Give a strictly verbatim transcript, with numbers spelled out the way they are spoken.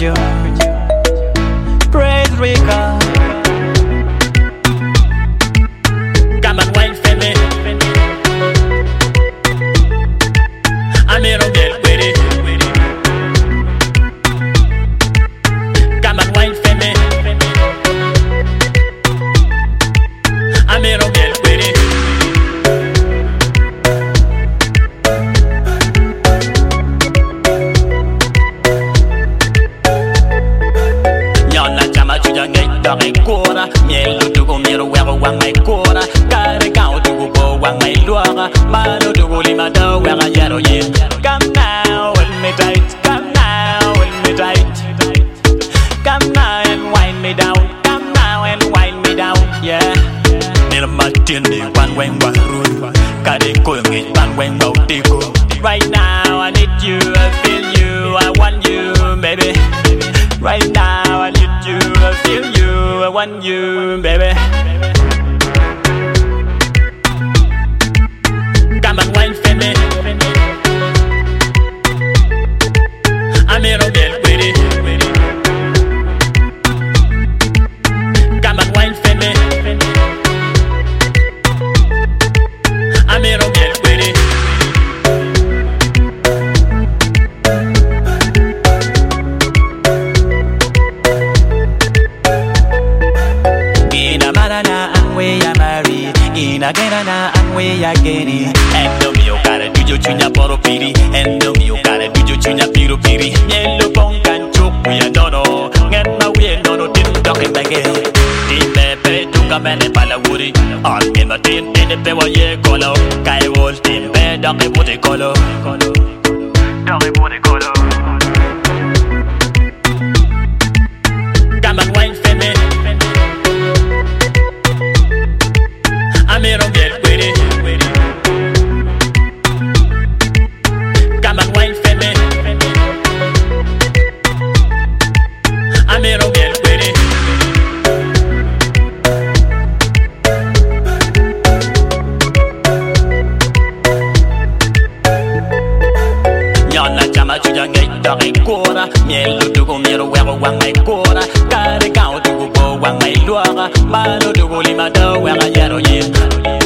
you. Praise record. Come and wine for me. I'm here on get with it. Come and wine for me. I'm here on get with it. Dore kora, mielo dugo miro wero wang mai kora, kare kau dugo bo wang mai luara, mano dugo lima do wera yero yin. Come now, hold me tight. Come now, hold me tight. Come now and wind me down. Come now and wind me down. Yeah. Nila matin ni one wang warun, kare ko ngi one wang bau tiko. Right now I need you, I feel you, I want you, baby. Right now I need you, I feel you, I want you, baby. Come and wine for me. I'm here on get with it. Come and wine for me. I'm here on get with it. Inagena and we again. And the mio cara do you chunya poro piri. And the mio cara do you chunya piro piri. Yellow pong can choke we are no. Get my way no no tin talking again. Tin pepe tunga mene pala wuri. On in the tin in the pewa ye colo. Kai wol tin pe dake wote colo. Dake wote colo. Come and wine for me. I'm here on get with it. Come and wine for me. I'm here on get with it. Nyona chama chuja ngai dore kora, mielo dugo miro wero wang mai kora, kare kau dugo bo wang mai luara, mano dugo lima do wera yero yin.